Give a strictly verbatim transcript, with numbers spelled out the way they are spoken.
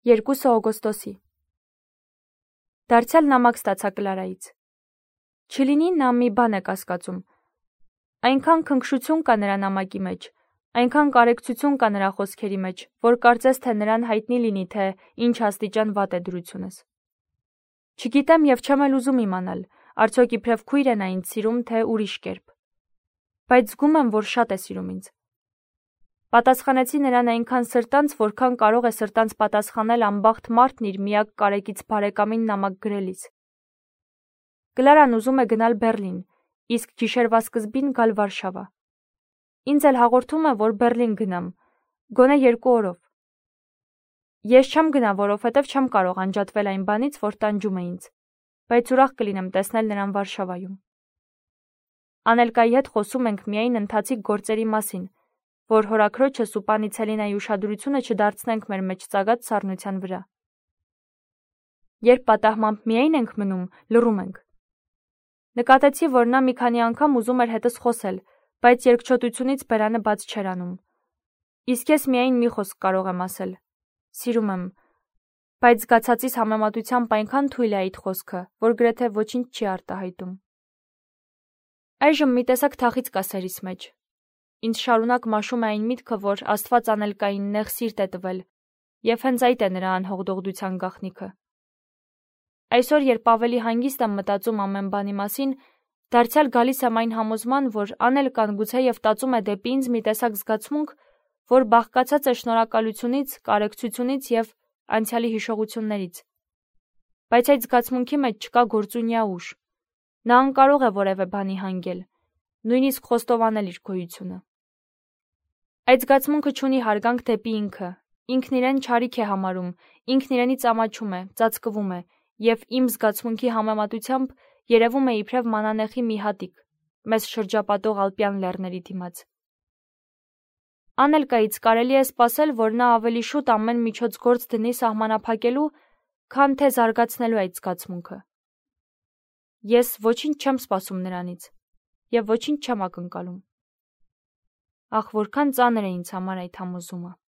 երկուսը օգոստոսի։ Դարձյալ նամակ ստացա Կլարայից։ Չլինի նա մի բան է կասկածում։ Այնքան քնքշություն կա նրա նամակի մեջ, այնքան կարեկցություն կա նրա խոսքերի մեջ, որ կարծես թե նրան հայտնի լինի, թե ինչ աստիճան վատ է դրությունս։ Չգիտեմ և չեմ էլ ուզում իմանալ, արդյոք իբրև քույր է նա ինձ սիրում, թե ուրիշ կերպ։ Բայց զգում եմ, որ շատ է սիրում ինձ։ Պատասխանեցի նրան այնքան սրտանց, որքան կարող է սրտանց պատասխանել անբախտ մարդն իր միակ կարեկից բարեկամին նամակ գրելիս։ Կլարան ուզում է գնալ Բեռլին, իսկ գիշերվա սկզբին գալ Վարշավա։ Ինձ էլ հաղորդում է, որ Բեռլին գնամ, գոնե երկու օրով։ Ես չեմ գնա, որովհետև չեմ կարող անջատվել այն բանից, որ տանջում է ինձ, բայց ուրախ կլինեմ տեսնել նրան Վարշավայում։ Անելկայի հետ խոսում ենք միայն ընթացիկ գործերի մասին, որ հորաքրոջս ու պանի Ցելինայի ուշադրությունը չդարձնենք մեր մեջ ծագած սառնության վրա։ Երբ պատահմամբ միայն ենք մնում, լռում ենք։ Նկատեցի, որ նա մի քանի անգամ ուզում էր հետս խոսել, բայց երկչոտությունից բերանը բաց չէր անում։ Իսկ ես միայն մի խոսք կարող եմ ասել. սիրում եմ, բայց զգացածիս համեմատությամբ այնքան թույլ է այդ խոսքը, որ գրեթե ոչինչ չի արտահայտում։ Այժմ մի տեսակ թախիծ կա սերիս մեջ։ Ինձ շարունակ մաշում է այն միտքը, որ Աստված Անելկային նեղ սիրտ է տվել, և հենց այդ է նրա անհողդողդության գաղտնիքը։ Այսօր, երբ ավելի հանգիստ եմ մտածում ամեն բանի մասին, դարձյալ գալիս եմ այն համոզման, որ Անելկան գուցեև տածում է դեպի ինձ մի տեսակ զգացմունք, որ բաղկացած է շնորհակալությունից, կարեկցությունից և անցյալի հիշողություններից։ Բայց այդ զգացմունքի մեջ չկա գործունյա ուժ։ Նա անկարող է որևէ բանի հանգել, նույնիսկ խոստովանել իր գոյությունը։ Այդ զգացմունքը չունի հարգանք դեպի ինքը, ինքն իրեն չարիք է համարում, ինքն իրենից ամաչում է, ծածկվում է, և իմ զգացմունքի համեմատությամբ երևում է իբրև մանանեխի մի հատիկ, մեզ շրջապատող ալպյան լեռների դիմաց։ Անելկայից կարելի է սպասել, որ նա ավելի շուտ ամեն միջոց գործ դնի սահմանափակելու, քան թե զարգացնելու այդ զգացմունքը։ Ես ոչինչ չեմ սպասում նրանից և ոչինչ չեմ ակնկալում։ Ախ, որքան ծանր է ինձ համար այդ համոզումը։